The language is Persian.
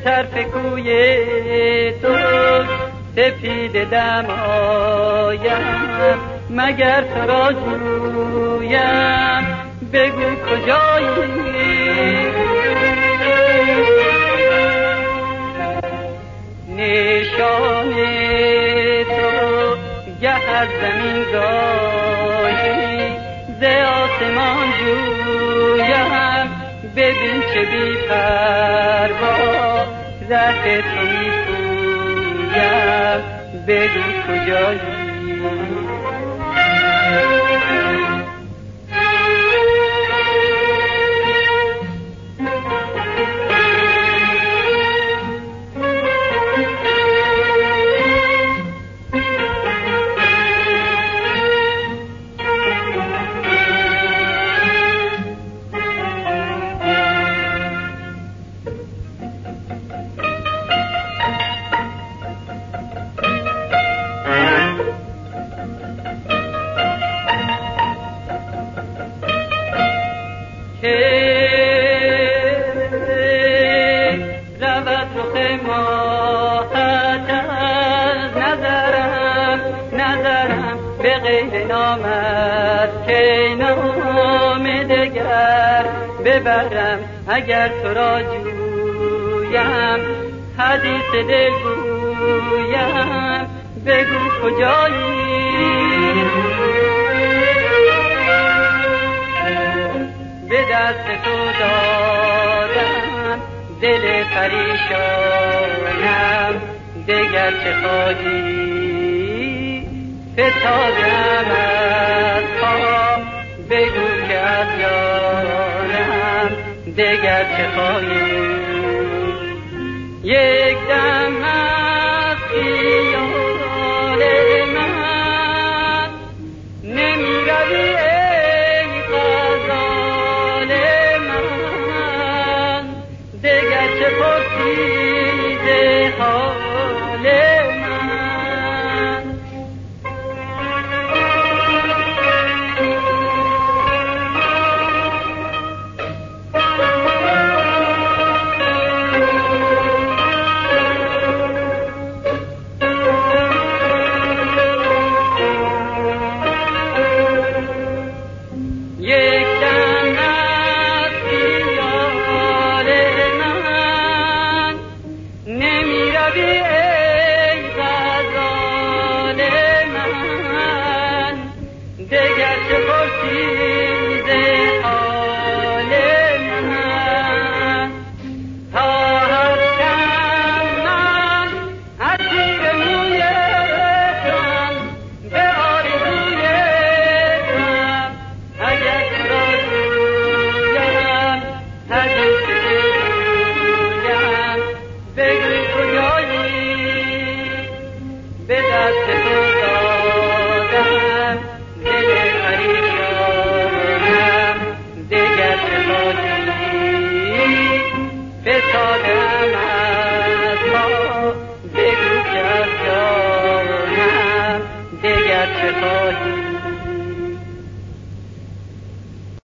طرف کوی تو سپید دم آیم، مگر تو را جویم بگو کجایی. نشان تو گه از زمین گاهی ز آسمان جویم، ببین چه بی پروا ره تو می پویم بگو کجایی. ببرم اگر تو را جویم، حدیث دل گویم بگو کجایی. به دست تو دارم دل پریشانم، دگر چه خواهی فتادم از پا بگو که از یارم دگر چه خواهی. یک دم از خیال من نمی روی ای غزال من، دگر چه پرسی ز حال من. دگر